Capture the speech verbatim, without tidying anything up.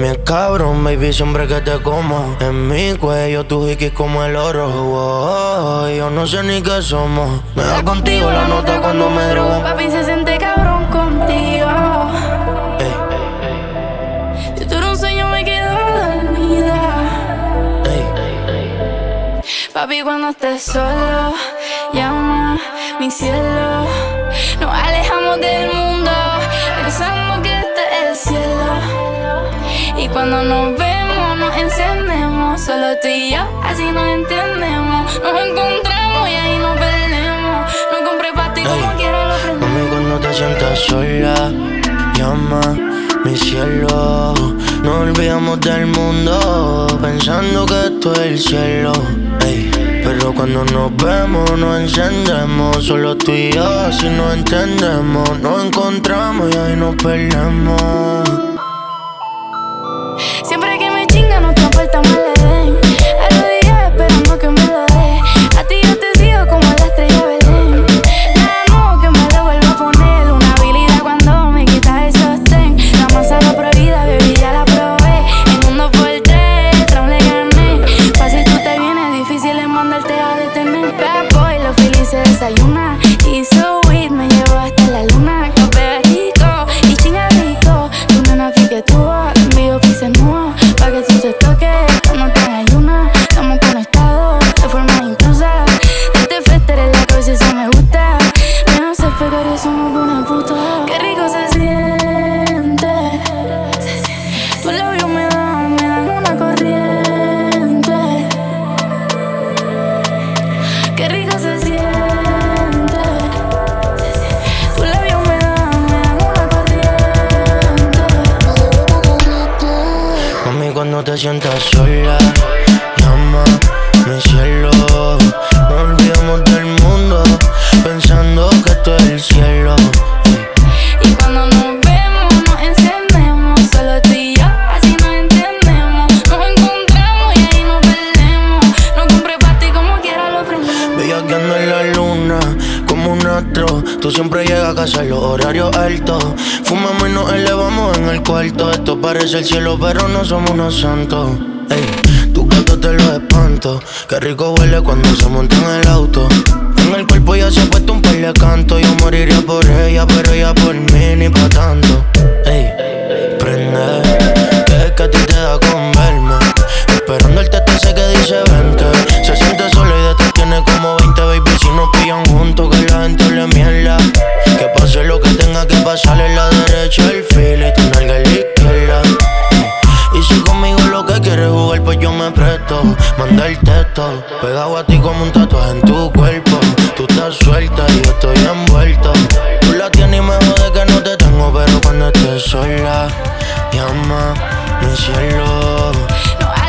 mí es cabrón, baby, siempre que te como. En mi cuello tu hiki como el oro. Oh, yo no sé ni qué somos. Me da contigo la nota cuando me drogo. Papi se siente cabrón contigo. Ey, Si tú eres un sueño me quedo dormida. ey. Papi, cuando estés solo, llama mi cielo. Nos alejamos del mundo, pensando que este es el cielo. Y cuando nos vemos, nos encendemos. Solo tú y yo, así nos entendemos. Nos encontramos y ahí nos perdemos. No compré pa' ti como quiera lo prendemos. Mami, cuando te sientas sola, llama mi cielo. Nos olvidamos del mundo, pensando que esto es el cielo. Ey, pero cuando nos vemos, nos encendemos. Solo tú y yo, así nos entendemos. Nos encontramos y ahí nos perdemos. Siempre que me chinga, nuestra puerta me le den. Arrodillada esperando que me lo dé. A ti yo te sigo como la estrella Belén. Nada nuevo que me lo vuelva a poner. Una habilidad cuando me quitas el sostén. La manzana prohibida, baby, ya la probé. En uno por tres, el round le gané. Fácil tú te vienes, difícil es mandarte a detener. Bad boy, los felices se desayuna. Y so weed me llevo hasta la luna. Café rico y chinga rico. Tú me una fique tú, envío pise nuevo. Pa' que tú te toques, cuando te ayuna. Estamos conectados de forma intrusa. Este feste eres la cosa, eso me gusta. Me hace pegar y eso me pone puto. Qué rico se siente. Tus labios me dan, me dan una corriente. Qué rico se siente. Tus labios me dan, me dan una corriente. Mami, cuando te sientas sola, llama mi cielo. Nos olvidamos del mundo, pensando que esto es el cielo. Ey, Y cuando nos vemos, nos encendemos. Solo tú y yo, así nos entendemos. Nos encontramos y ahí nos perdemos. No compré pa' ti como quiera lo prendemos. bellaqueando en la luna, como un astro. Tú siempre llegas a casa en los horarios altos. Fumamos y nos elevamos en el cuarto. Esto parece el cielo, pero no somos unos santos. Ey, tu gato te lo espanto. Qué rico huele cuando se monta en el auto. En el cuerpo ya se ha puesto un par de canto. Yo moriría por ella, pero ella por mí ni pa' tanto. Ey, prende, que es que a ti te da con verme. Esperando el tete ese que dice vente. Se siente sola y de ti tiene como veinte, baby. Si nos pillan juntos, que la gente le mierda. Que pase lo que tenga que pasar en la derecha el filo y tu nalga en la izquierda. Y si conmigo lo que quieres jugar, pues yo me presto. Manda el texto, pegado a ti como un tatuaje en tu cuerpo. Tú estás suelta y yo estoy envuelto. Tú la tienes y me jode que no te tengo, pero cuando estés sola, llama mi cielo. Nos